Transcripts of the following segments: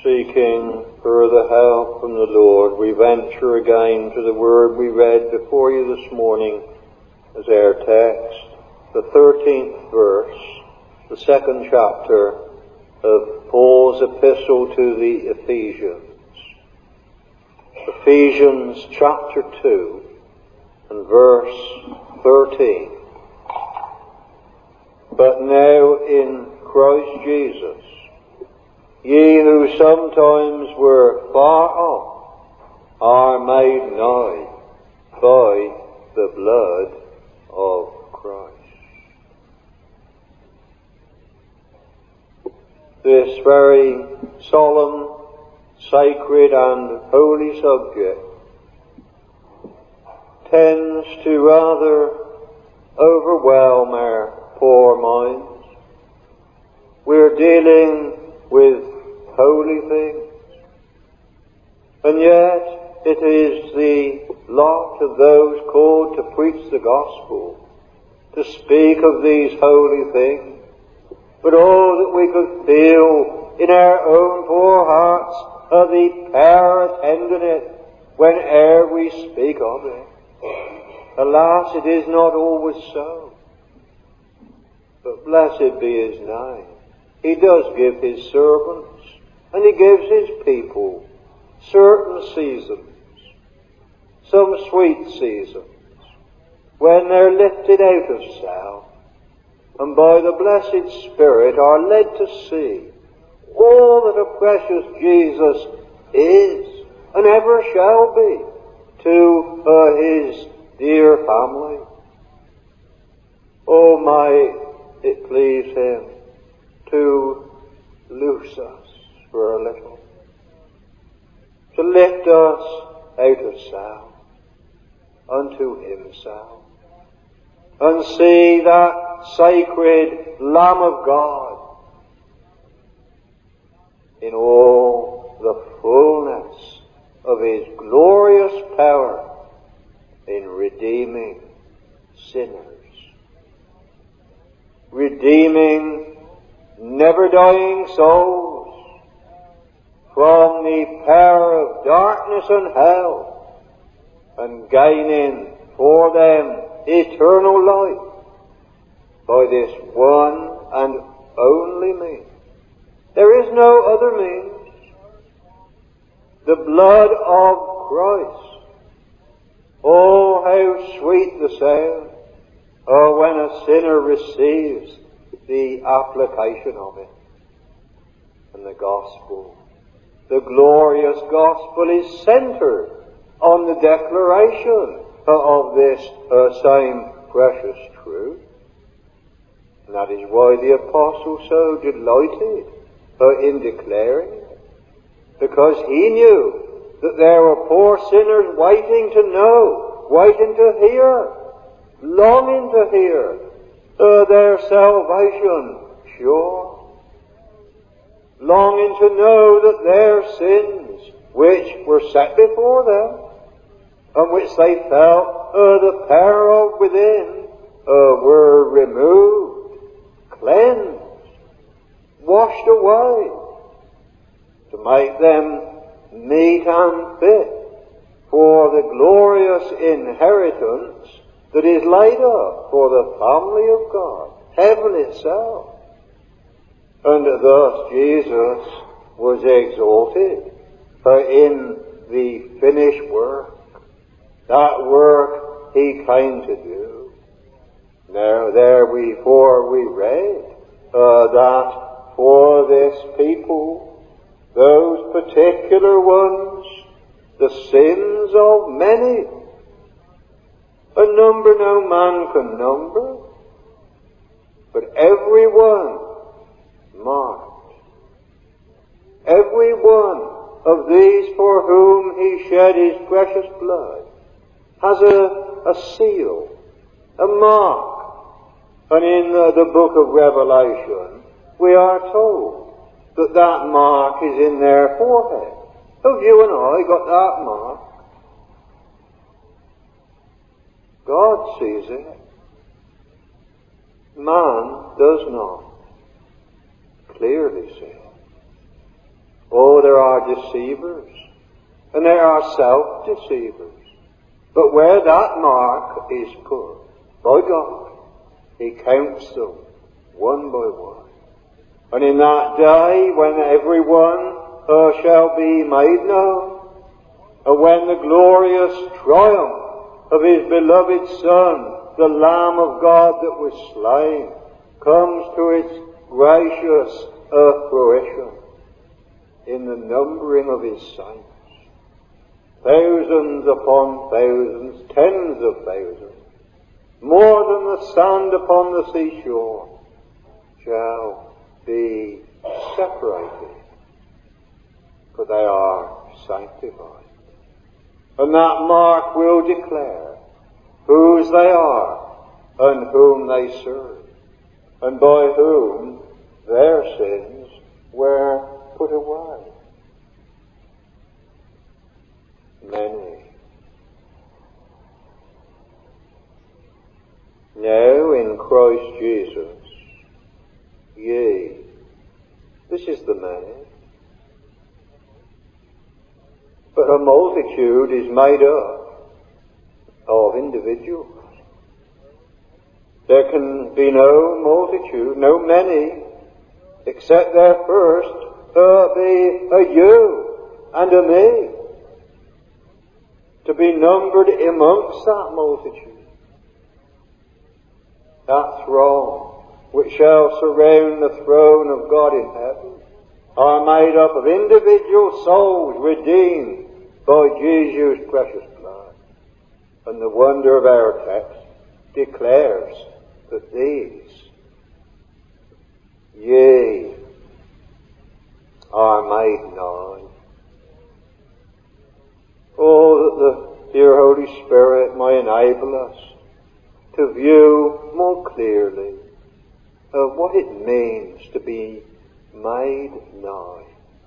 Seeking further help from the Lord, we venture again to the word we read before you this morning as our text, the 13th verse, the second chapter of Paul's epistle to the Ephesians. Ephesians chapter 2 and verse 13. But now in Christ Jesus, ye who sometimes were far off are made nigh by the blood of Christ. This very solemn, sacred and holy subject tends to rather overwhelm our poor minds. We're dealing with holy things, and yet it is the lot of those called to preach the gospel to speak of these holy things. But oh, that we could feel in our own poor hearts of the power attending it whene'er we speak of it. Alas, it is not always so. But blessed be his name. He does give his servants, and he gives his people certain seasons, some sweet seasons, when they're lifted out of self, and by the blessed Spirit are led to see all that a precious Jesus is, and ever shall be, to his dear family. Oh, might it please him to loose us for a little, to lift us out of self unto himself, and see that sacred Lamb of God in all the fullness of his glorious power in redeeming sinners, redeeming never-dying souls from the power of darkness and hell, and gaining for them eternal life by this one and only means. There is no other means. The blood of Christ. Oh, how sweet the sound! Oh, when a sinner receives the application of it. And the gospel, the glorious gospel, is centered on the declaration of this same precious truth. And that is why the apostle so delighted in declaring it, because he knew that there were poor sinners waiting to know, waiting to hear, longing to hear their salvation sure, longing to know that their sins, which were set before them, and which they felt the power of within, were removed, cleansed, washed away, to make them meet and fit for the glorious inheritance that is laid up for the family of God, heaven itself. And thus Jesus was exalted in the finished work, that work he came to do. Now therefore we read that for this people, those particular ones, the sins of many, a number no man can number, but every one marked. Every one of these for whom he shed his precious blood has a seal, a mark. And in the book of Revelation, we are told that that mark is in their forehead. Have you and I got that mark? God sees it. Man does not clearly see it. Oh, there are deceivers, and there are self-deceivers. But where that mark is put by God, He counts them one by one. And in that day, when every one shall be made known, and when the glorious triumph of His beloved Son, the Lamb of God that was slain, comes to its gracious fruition in the numbering of His saints, thousands upon thousands, tens of thousands, more than the sand upon the seashore, shall be separated, for they are sanctified. And that mark will declare whose they are and whom they serve, and by whom their sins were put away. Many. Now in Christ Jesus, ye. This is the many. But a multitude is made up of individuals. There can be no multitude, no many, except there first be a you and a me, to be numbered amongst that multitude. That throne which shall surround the throne of God in heaven are made up of individual souls redeemed by Jesus' precious blood. And the wonder of our text declares that these, ye, are made known. Oh, that the dear Holy Spirit may enable us to view more clearly what it means to be made nigh.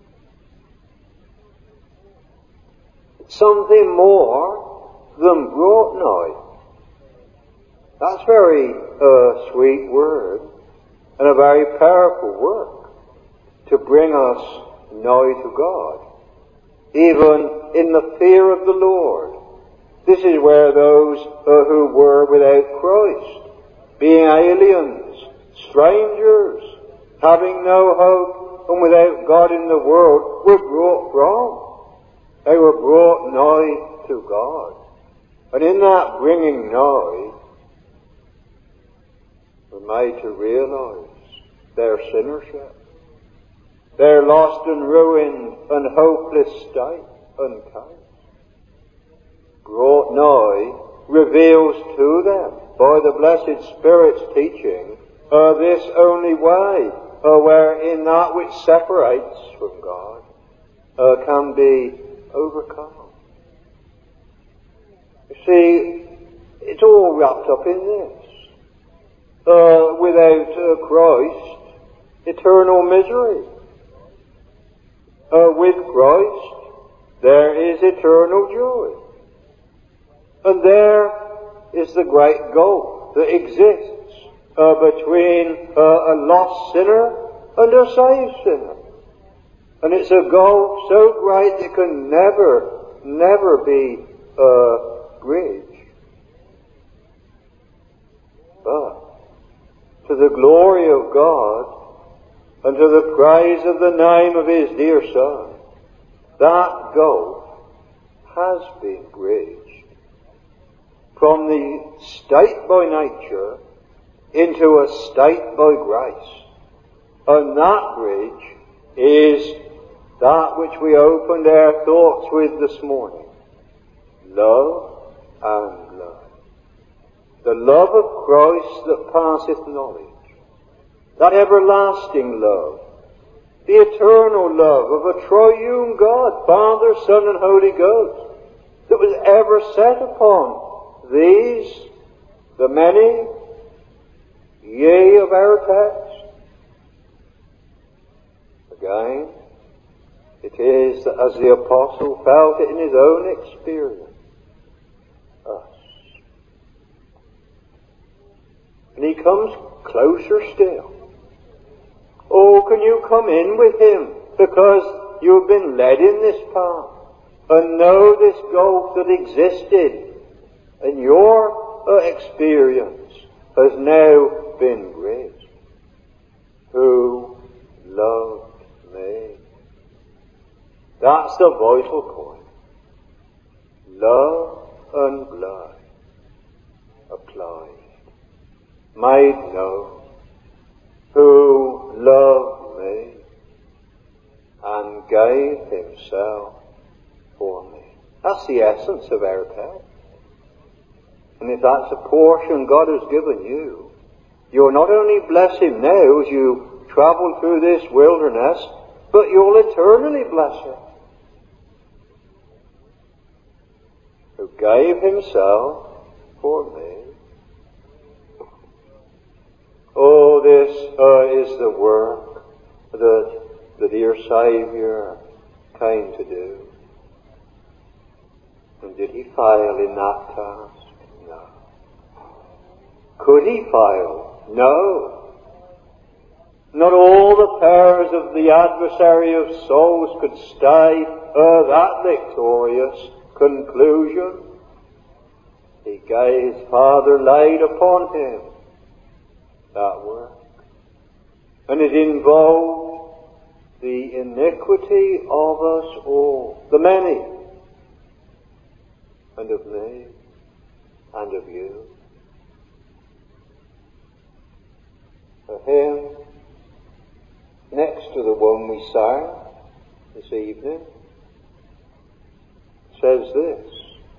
It's something more than brought nigh. That's a very sweet word and a very powerful work to bring us nigh to God, even in the fear of the Lord. This is where those who were without Christ, being aliens, strangers, having no hope, and without God in the world, were brought from. They were brought nigh to God. And in that bringing nigh, were made to realize their sinnership, their lost and ruined and hopeless state and case. Brought nigh reveals to them, by the blessed Spirit's teaching, this only way wherein that which separates from God can be overcome. You see, it's all wrapped up in this. Without Christ, eternal misery. With Christ, there is eternal joy. And there is the great gulf that exists between a lost sinner and a saved sinner. And it's a gulf so great it can never be bridged. But to the glory of God and to the praise of the name of His dear Son, that gulf has been bridged from the state by nature into a state by grace. And that bridge is that which we opened our thoughts with this morning. Love and love. The love of Christ that passeth knowledge. That everlasting love. The eternal love of a triune God, Father, Son, and Holy Ghost, that was ever set upon these, the many, ye of our text. Again, it is that as the Apostle felt it in his own experience, us. And he comes closer still. Oh, can you come in with him? Because you've been led in this path and know this gulf that existed, and your experience has now been bridged. Who loved me? That's the vital point. Love and blood applied, made known. Who loved me and gave himself for me. That's the essence of our faith. And if that's a portion God has given you, you'll not only bless him now as you travel through this wilderness, but you'll eternally bless him. Who gave himself for me. Oh, this is the work that the dear Saviour came to do. And did he fail in that task? No. Could he fail? No. Not all the powers of the adversary of souls could stay that victorious conclusion. He gave his Father laid upon him that work. And it involved the iniquity of us all, the many, and of me, and of you. A hymn next to the one we sang this evening says this: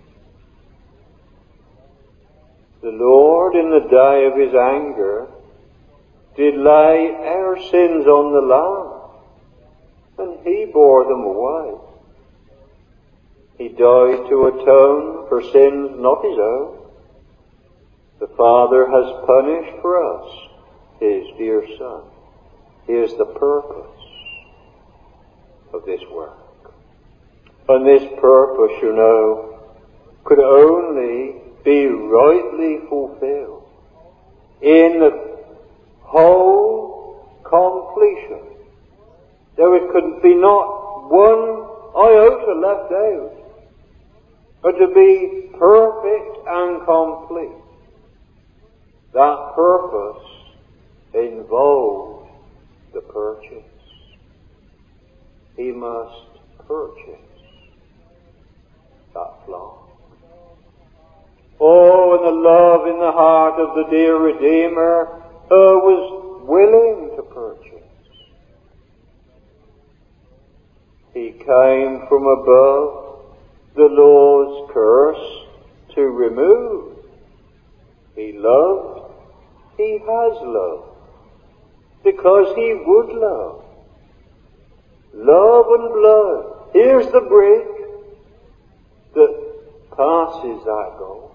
the Lord in the day of his anger did lay our sins on the Lamb, and he bore them away. He died to atone for sins not his own. The Father has punished for us his dear Son. Here's the purpose of this work. And this purpose, you know, could only be rightly fulfilled in the whole completion. There could be not one iota left out, but to be perfect and complete. That purpose involved the purchase. He must purchase that flock. Oh, and the love in the heart of the dear Redeemer was willing to purchase. He came from above the law's curse to remove. He loved, he has loved, because he would love. Love and blood. Here's the bridge that passes that goal.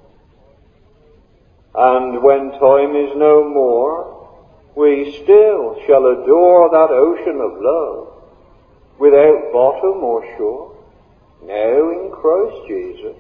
And when time is no more, we still shall adore that ocean of love without bottom or shore, now in Christ Jesus.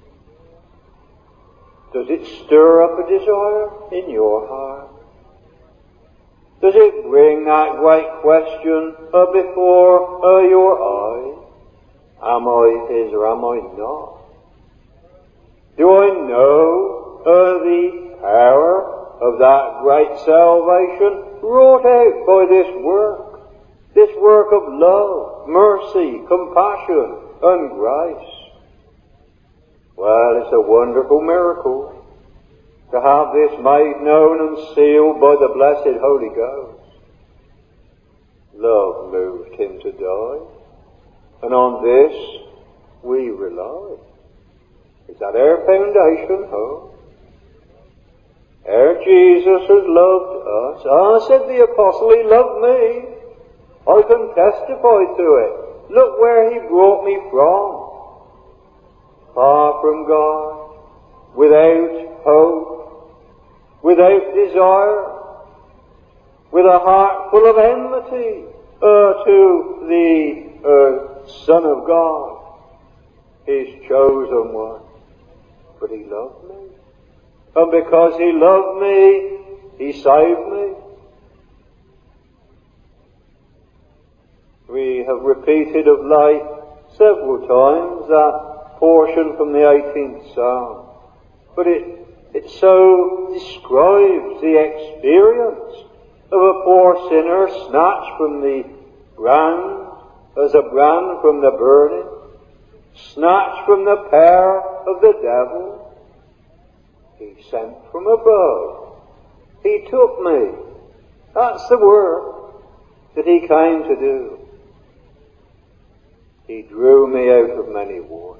Does it stir up a desire in your heart? Does it bring that great question before your eyes? Am I his or am I not? Do I know the power of that great salvation wrought out by this work of love, mercy, compassion, and grace? Well, it's a wonderful miracle to have this made known and sealed by the blessed Holy Ghost. Love moved him to die, and on this we rely. Is that our foundation home? Our Jesus has loved us. Said the apostle, he loved me. I can testify to it. Look where he brought me from. Far from God, without hope, without desire, with a heart full of enmity to the Son of God, his chosen one. But he loved me. And because he loved me, he saved me. We have repeated of late several times that portion from the 18th Psalm. But it so describes the experience of a poor sinner snatched from the brand, as a brand from the burning, snatched from the power of the devil. He sent from above. He took me. That's the work that he came to do. He drew me out of many waters.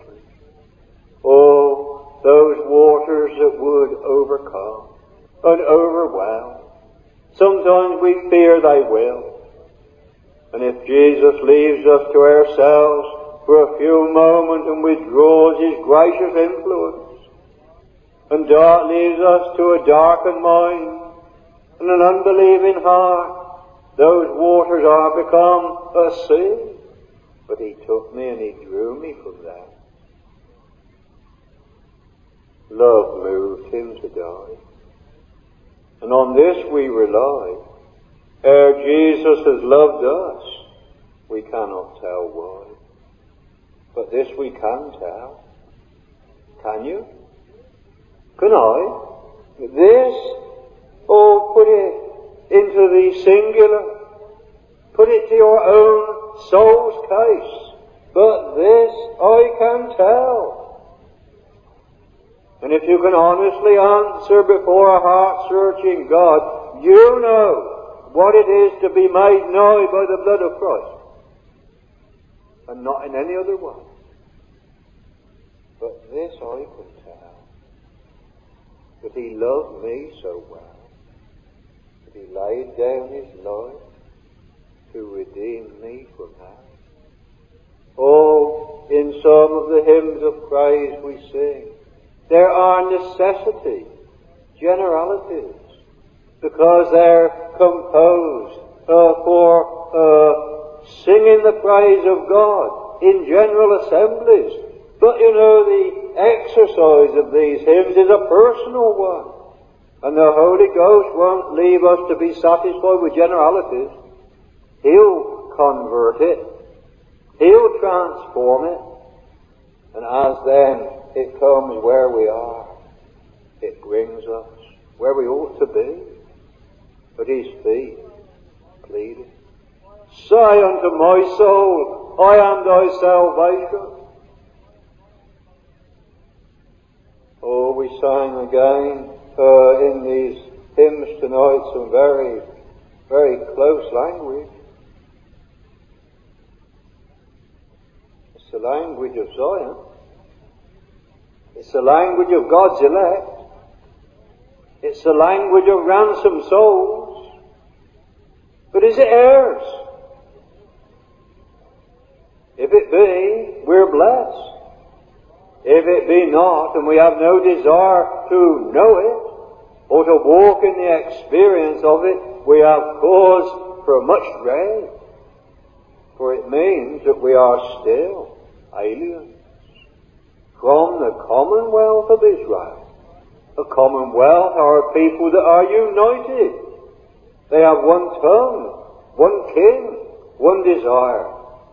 Oh, those waters that would overcome and overwhelm. Sometimes we fear they will. And if Jesus leaves us to ourselves for a few moments and withdraws his gracious influence, and leaves us to a darkened mind and an unbelieving heart, those waters are become a sea. But he took me and he drew me from that. Love moved him to die. And on this we rely. Ere Jesus has loved us, we cannot tell why. But this we can tell. Can you? Can I? This, put it into the singular. Put it to your own soul's case. But this I can tell. And if you can honestly answer before a heart-searching God, you know what it is to be made nigh by the blood of Christ. And not in any other way. But this I can tell. That he loved me so well. That he laid down his life to redeem me from hell. Oh, in some of the hymns of praise we sing, there are necessities, generalities, because they're composed for singing the praise of God in general assemblies. But you know, the exercise of these hymns is a personal one. And the Holy Ghost won't leave us to be satisfied with generalities. He'll convert it. He'll transform it. And as then it comes where we are, it brings us where we ought to be, at his feet, pleading, "Say unto my soul, I am thy salvation." Oh, we sang again in these hymns tonight some very, very close language. It's the language of Zion. It's the language of God's elect. It's the language of ransomed souls. But is it ours? If it be, we're blessed. If it be not, and we have no desire to know it, or to walk in the experience of it, we have cause for much dread. For it means that we are still aliens from the commonwealth of Israel. The commonwealth are people that are united. They have one tongue, one king, one desire.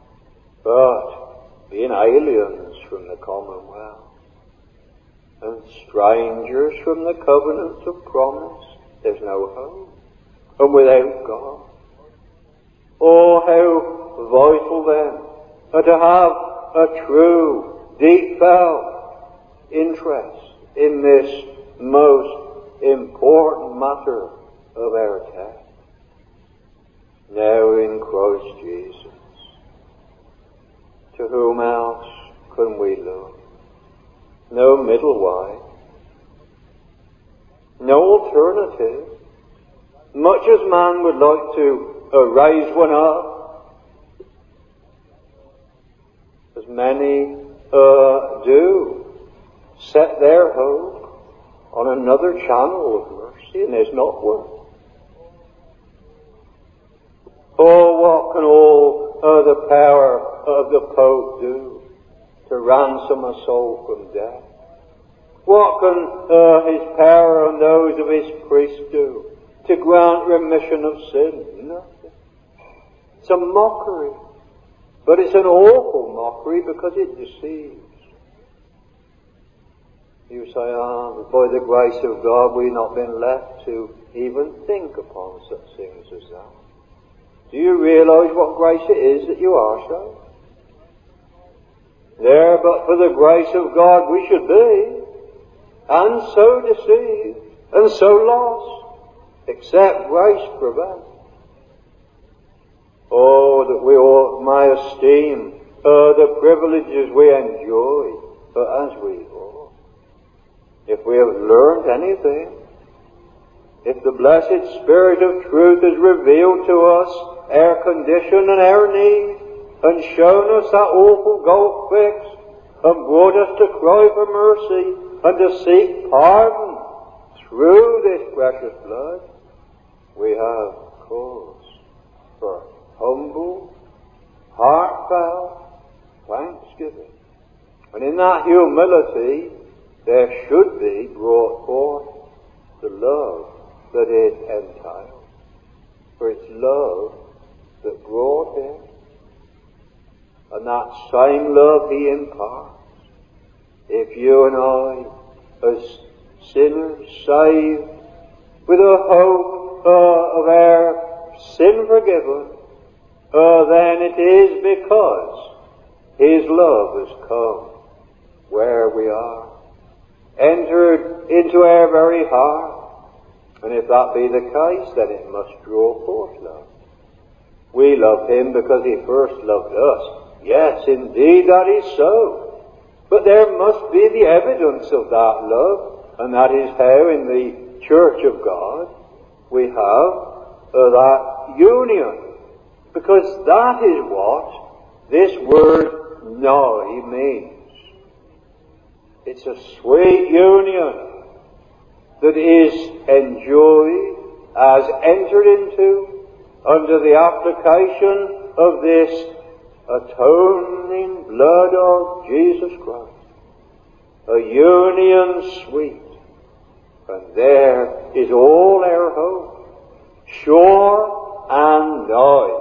But being aliens from the commonwealth and strangers from the covenants of promise, there's no hope. And without God, oh, how vital then to have a true, deep felt interest in this most important matter of our time. Now in Christ Jesus, to whom else can we look? No middle way, no alternative. Much as man would like to raise one up, as many do set their hope on another channel of mercy, and there's not one. Oh, what can all the power of the Pope do to ransom a soul from death? What can his power and those of his priests do to grant remission of sin? Nothing. It's a mockery. But it's an awful mockery because it deceives. You say, by the grace of God we've not been left to even think upon such things as that. Do you realize what grace it is that you are saved? There, but for the grace of God we should be, and so deceived, and so lost, except grace prevent. Oh, that we all may esteem the privileges we enjoy as we ought. If we have learned anything, if the blessed Spirit of truth has revealed to us our condition and our need, and shown us that awful gulf fixed, and brought us to cry for mercy, and to seek pardon through this precious blood, we have cause for humble, heartfelt thanksgiving. And in that humility, there should be brought forth the love that it entails. For it's love that brought him, and that same love he imparts. If you and I, as sinners saved, with a hope of our sin forgiven, then it is because his love has come where we are, entered into our very heart. And if that be the case, then it must draw forth love. We love him because he first loved us. Yes, indeed, that is so. But there must be the evidence of that love, and that is how in the Church of God we have that union. Because that is what this word noi means. It's a sweet union that is enjoyed, as entered into, under the application of this atoning blood of Jesus Christ. A union sweet. And there is all our hope, sure and nigh.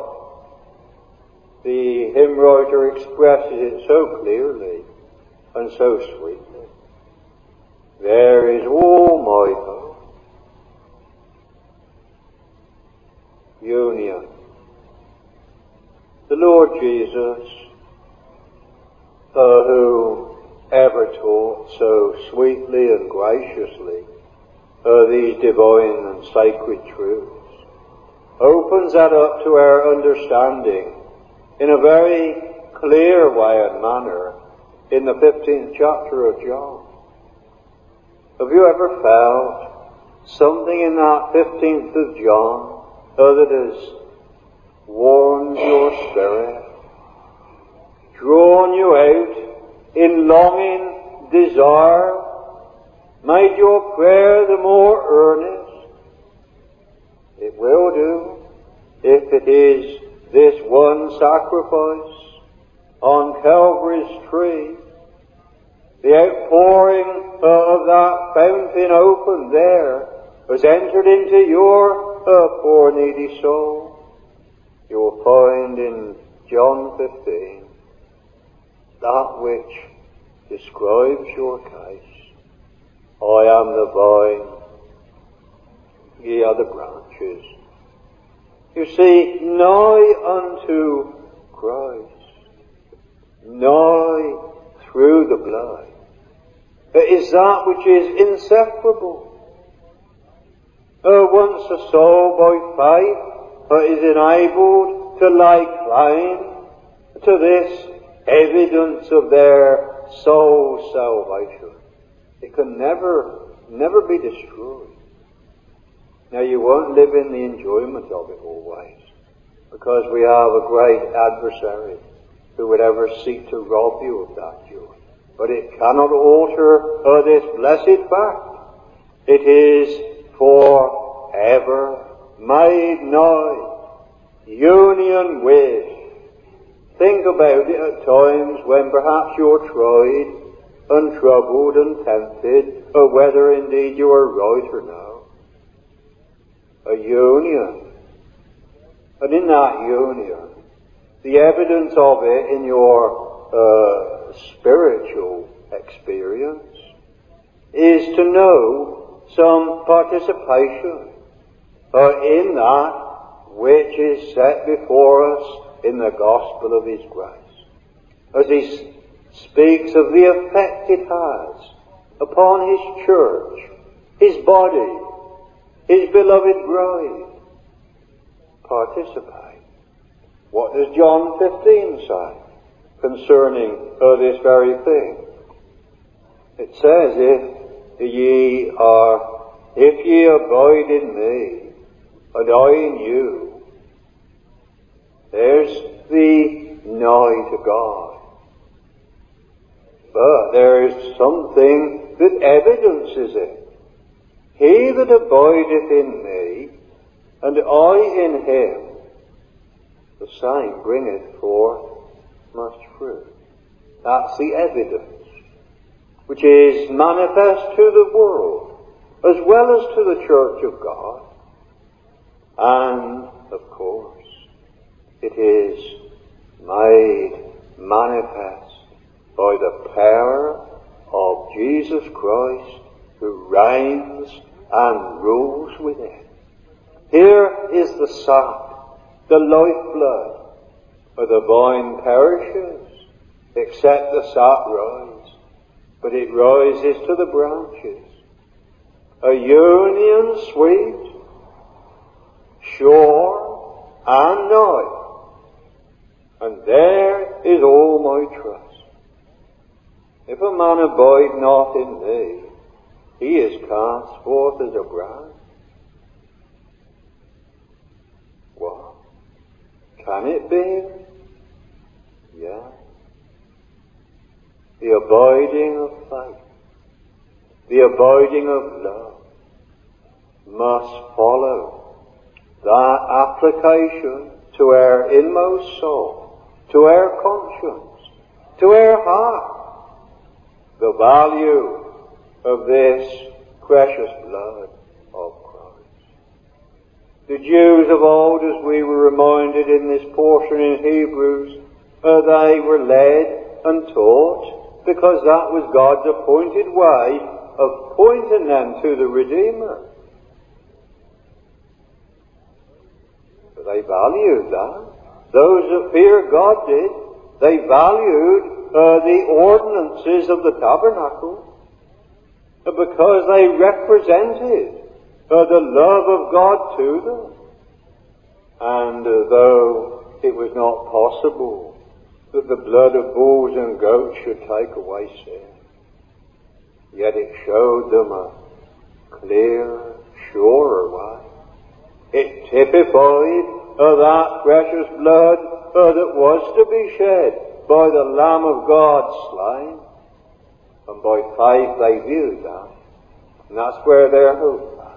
The hymn writer expresses it so clearly and so sweetly. There is all my hope. Union. The Lord Jesus, who ever taught so sweetly and graciously these divine and sacred truths, opens that up to our understanding in a very clear way and manner in the 15th chapter of John. Have you ever felt something in that 15th of John that has warmed your spirit, drawn you out in longing, desire, made your prayer the more earnest? It will do if it is this one sacrifice on Calvary's tree, the outpouring of that fountain open there has entered into your poor needy soul. You will find in John 15 that which describes your case. I am the vine, ye are the branches. You see, nigh unto Christ, nigh through the blood, is that which is inseparable. Once a soul by faith is enabled to lay claim to this evidence of their soul's salvation, it can never be destroyed. Now, you won't live in the enjoyment of it always, because we have a great adversary who would ever seek to rob you of that joy. But it cannot alter this blessed fact. It is forever made nigh, union with. Think about it at times when perhaps you're tried and troubled and tempted, or whether indeed you are right or no. A union. And in that union, the evidence of it in your spiritual experience is to know some participation in that which is set before us in the gospel of His grace. As He speaks of the effect it has upon His church, His body, His beloved bride. Participate. What does John 15 say concerning this very thing? It says, if ye abide in me, and I in you, there's the nigh to God. But there is something that evidences it. He that abideth in me, and I in him, the same bringeth forth much fruit. That's the evidence, which is manifest to the world, as well as to the church of God. And, of course, it is made manifest by the power of Jesus Christ, who reigns and rules within. Here is the sap, the lifeblood, for the vine perishes, except the sap rise, but it rises to the branches. A union sweet, sure, and nigh, and there is all my trust. If a man abide not in me, he is cast forth as a branch. What? Can it be? Yeah. The abiding of faith, the abiding of love, must follow that application to our inmost soul, to our conscience, to our heart, the value of this precious blood of Christ. The Jews of old, as we were reminded in this portion in Hebrews, they were led and taught because that was God's appointed way of pointing them to the Redeemer. But they valued that. Those that fear God did. They valued the ordinances of the tabernacle because they represented the love of God to them. And though it was not possible that the blood of bulls and goats should take away sin, yet it showed them a clear, surer way. It typified that precious blood that was to be shed by the Lamb of God slain. And by faith they viewed that. And that's where their hope lay.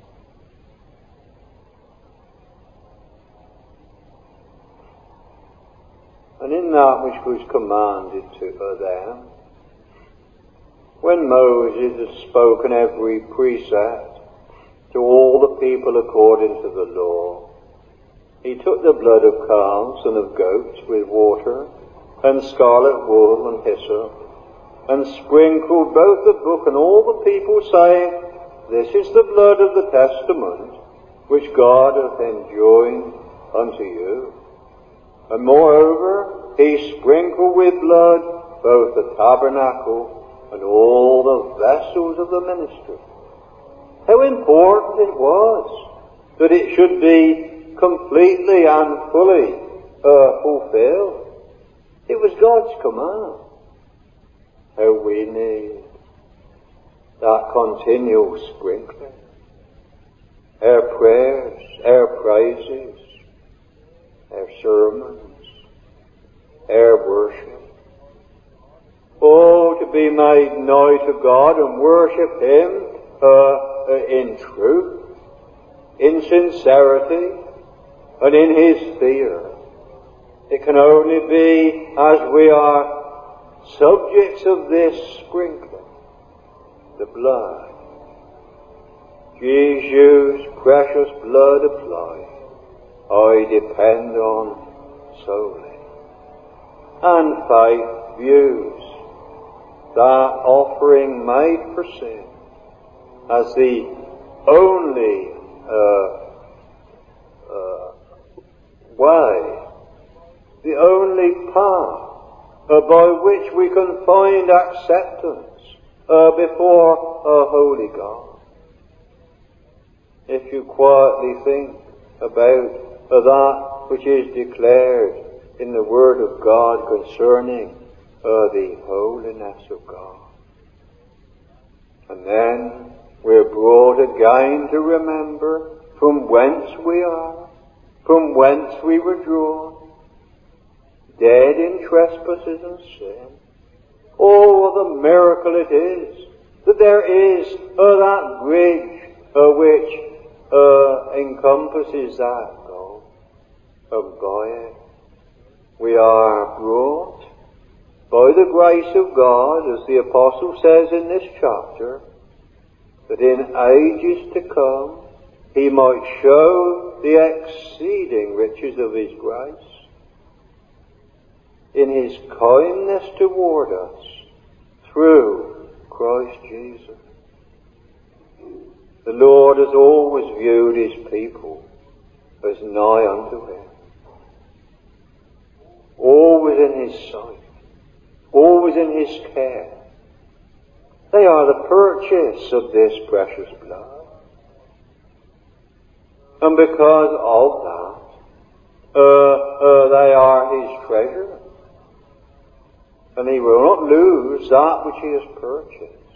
And in that which was commanded to them, when Moses had spoken every precept to all the people according to the law, he took the blood of calves and of goats with water and scarlet wool and hyssop, and sprinkled both the book and all the people, saying, This is the blood of the testament which God hath enjoined unto you. And moreover, he sprinkled with blood both the tabernacle and all the vessels of the ministry. How important it was that it should be completely and fully fulfilled. It was God's command. How we need that continual sprinkling. Our prayers, our praises, our sermons, our worship. Oh, to be made nigh to God and worship Him in truth, in sincerity, and in His fear. It can only be as we are subjects of this sprinkling, the blood, Jesus' precious blood applied. I depend on solely. And faith views that offering made for sin as the only way, the only path by which we can find acceptance before a holy God. If you quietly think about that which is declared in the Word of God concerning the holiness of God. And then we're brought again to remember from whence we are, from whence we were drawn, dead in trespasses and sin. Oh, what a miracle it is that there is that bridge which encompasses that goal. And by it we are brought, by the grace of God, as the Apostle says in this chapter, that in ages to come he might show the exceeding riches of his grace in his kindness toward us through Christ Jesus. The Lord has always viewed his people as nigh unto him, always in his sight, always in his care. They are the purchase of this precious blood. And because of that, they are his treasure. And he will not lose that which he has purchased.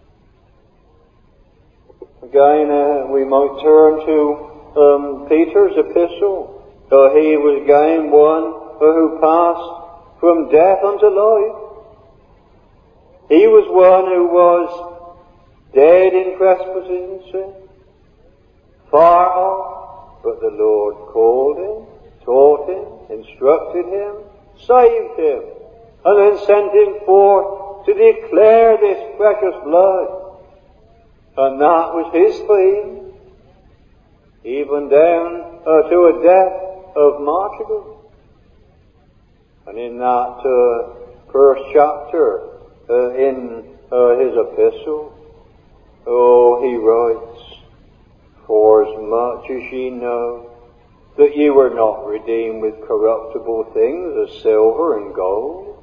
Again, we might turn to Peter's epistle. He was again one who passed from death unto life. He was one who was dead in trespasses and sin, far off, but the Lord called him, taught him, instructed him, saved him, and then sent him forth to declare this precious blood. And that was his theme, even down to a death of martyrdom. And in that first chapter in his epistle, he writes, "For as much as ye know that ye were not redeemed with corruptible things as silver and gold,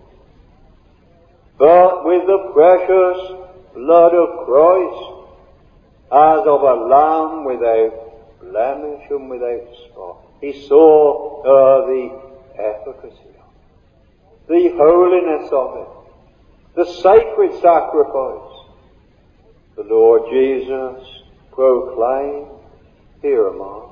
but with the precious blood of Christ, as of a lamb without blemish and without spot." He saw the efficacy of it, the holiness of it, the sacred sacrifice. The Lord Jesus proclaimed, "Here am I."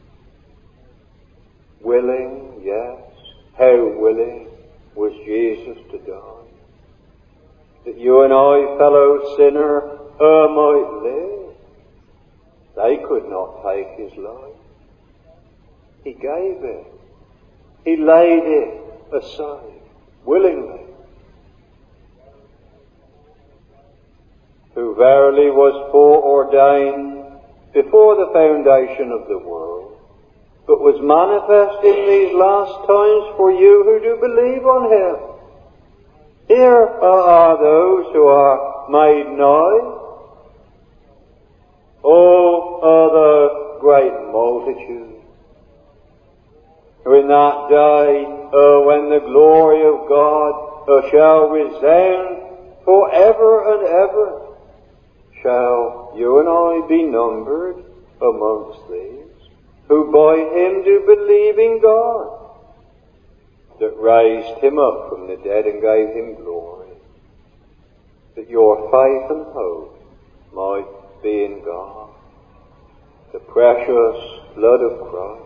Willing, yes, how willing was Jesus to die, that you and I, fellow sinner, might live. They could not take his life. He gave it. He laid it aside, willingly. Who verily was foreordained before the foundation of the world, but was manifest in these last times for you who do believe on him. Here are those who are made nigh. The great multitude, who in that day, when the glory of God shall resound forever and ever, shall you and I be numbered amongst these, who by him do believe in God, that raised him up from the dead and gave him glory, that your faith and hope might be in God, the precious blood of Christ.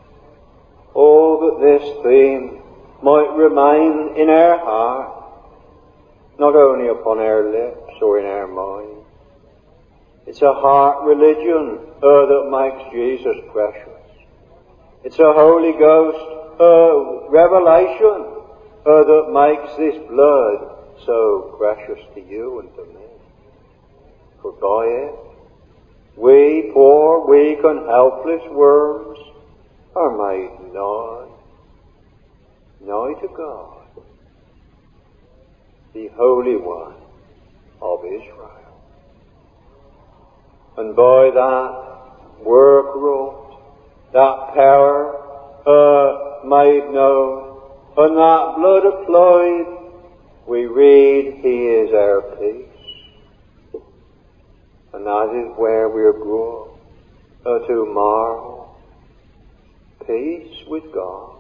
That this theme might remain in our heart, not only upon our lips or in our mind. It's a heart religion that makes Jesus precious. It's a Holy Ghost revelation that makes this blood so precious to you and to me. For by it, we poor, weak and helpless worms are made nigh. nigh to God, the Holy One of Israel. And by that work wrought, that power made known, and that blood applied, we read He is our peace. And that is where we are brought to marvel. Peace with God,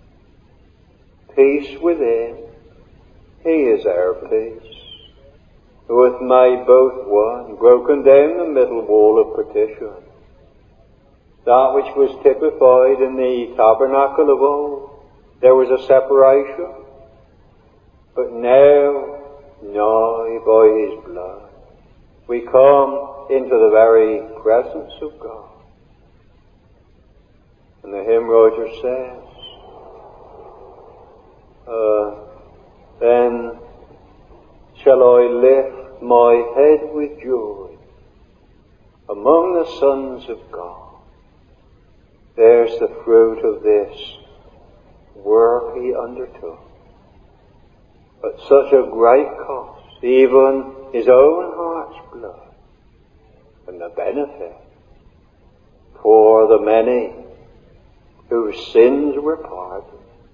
peace within. He is our peace, who hath made both one, broken down the middle wall of partition, that which was typified in the tabernacle of old. There was a separation, but now, by His blood, we come into the very presence of God. And the hymn writer says, then shall I lift my head with joy among the sons of God. There's the fruit of this work He undertook. At such a great cost, even His own heart's blood, and the benefit for the many whose sins were pardoned.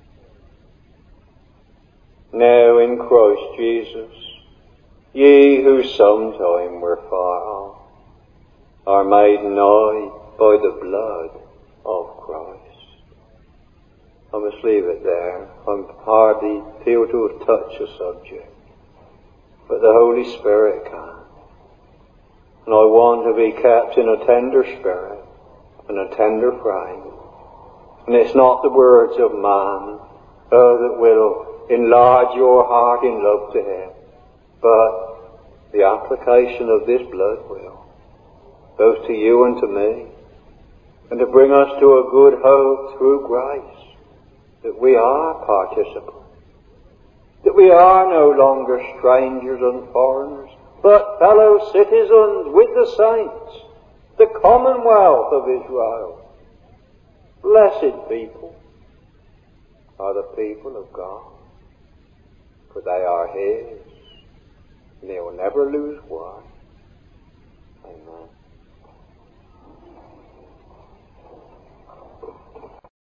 Now in Christ Jesus, ye who sometime were far off, are made nigh by the blood of Christ. I must leave it there. I hardly feel to have touched the subject, but the Holy Spirit can. And I want to be kept in a tender spirit and a tender frame. And it's not the words of man that will enlarge your heart in love to Him, but the application of this blood will, both to you and to me, and to bring us to a good hope through grace, that we are participants, that we are no longer strangers and foreigners, but fellow citizens with the saints, the commonwealth of Israel. Blessed people are the people of God, for they are His, and He will never lose one. Amen.